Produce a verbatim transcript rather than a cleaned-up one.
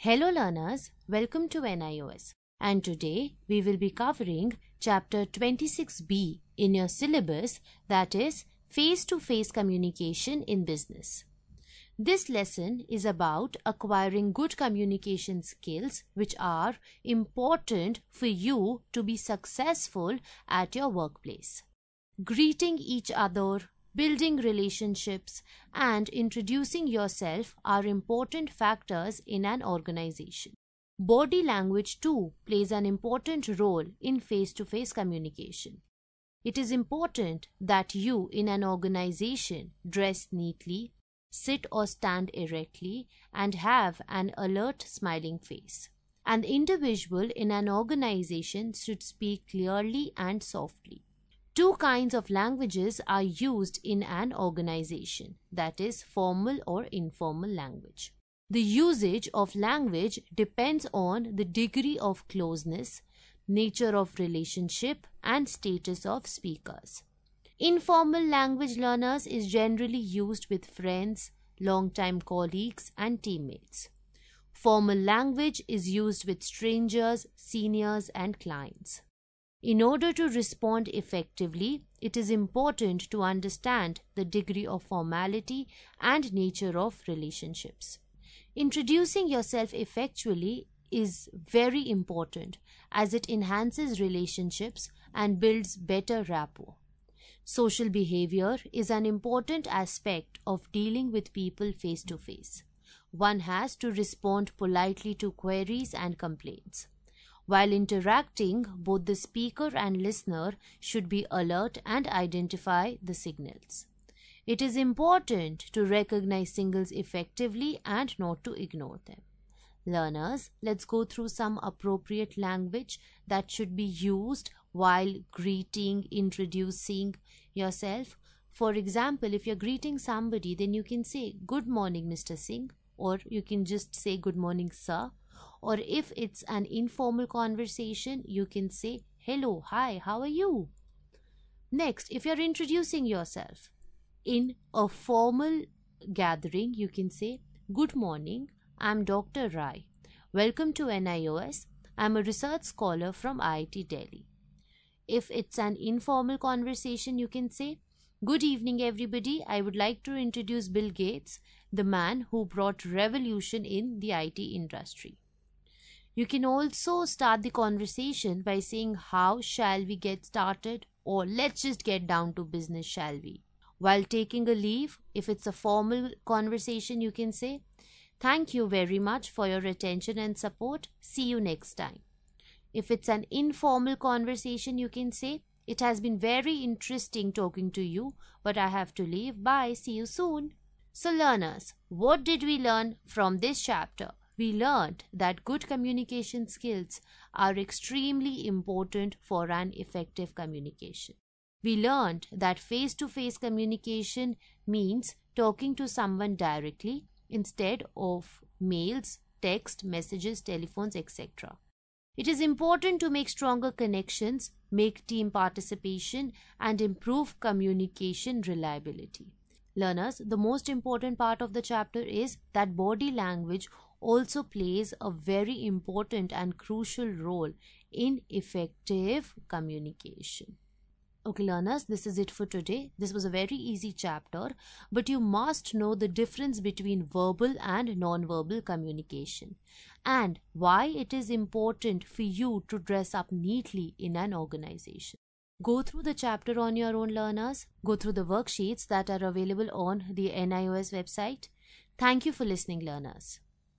Hello learners, welcome to N I O S, and today we will be covering chapter twenty-six B in your syllabus, that is face-to-face communication in business. This lesson is about acquiring good communication skills which are important for you to be successful at your workplace. Greeting each other, building relationships, and introducing yourself are important factors in an organization. Body language too plays an important role in face-to-face communication. It is important that you in an organization dress neatly, sit or stand erectly, and have an alert, smiling face. An individual in an organization should speak clearly and softly. Two kinds of languages are used in an organization, that is, formal or informal language. The usage of language depends on the degree of closeness, nature of relationship, and status of speakers. Informal language learners is generally used with friends, long-time colleagues, and teammates. Formal language is used with strangers, seniors, and clients. In order to respond effectively, it is important to understand the degree of formality and nature of relationships. Introducing yourself effectually is very important as it enhances relationships and builds better rapport. Social behavior is an important aspect of dealing with people face to face. One has to respond politely to queries and complaints. While interacting, both the speaker and listener should be alert and identify the signals. It is important to recognize signals effectively and not to ignore them. Learners, let's go through some appropriate language that should be used while greeting, introducing yourself. For example, if you're greeting somebody, then you can say, "Good morning, Mister Singh," or you can just say, "Good morning, sir." Or if it's an informal conversation, you can say, "Hello, hi, how are you?" Next, if you're introducing yourself in a formal gathering, you can say, "Good morning, I'm Doctor Rai. Welcome to N I O S. I'm a research scholar from I I T Delhi." If it's an informal conversation, you can say, "Good evening, everybody. I would like to introduce Bill Gates, the man who brought revolution in the I T industry." You can also start the conversation by saying, "How shall we get started?" or "Let's just get down to business, shall we?" While taking a leave, if it's a formal conversation, you can say, "Thank you very much for your attention and support. See you next time." If it's an informal conversation, you can say, "It has been very interesting talking to you, but I have to leave. Bye. See you soon." So learners, what did we learn from this chapter? We learned that good communication skills are extremely important for an effective communication. We learned that face-to-face communication means talking to someone directly instead of mails, text, messages, telephones, et cetera. It is important to make stronger connections, make team participation, and improve communication reliability. Learners, the most important part of the chapter is that body language also plays a very important and crucial role in effective communication. Okay learners, this is it for today. This was a very easy chapter, but you must know the difference between verbal and non-verbal communication and why it is important for you to dress up neatly in an organization. Go through the chapter on your own, learners. Go through the worksheets that are available on the N I O S website. Thank you for listening, learners.